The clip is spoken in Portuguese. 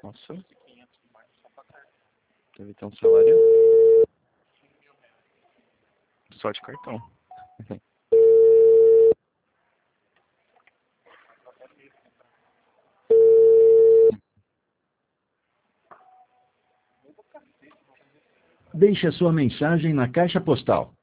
Nossa. Deve ter um salário só de cartão. Deixe a sua mensagem na caixa postal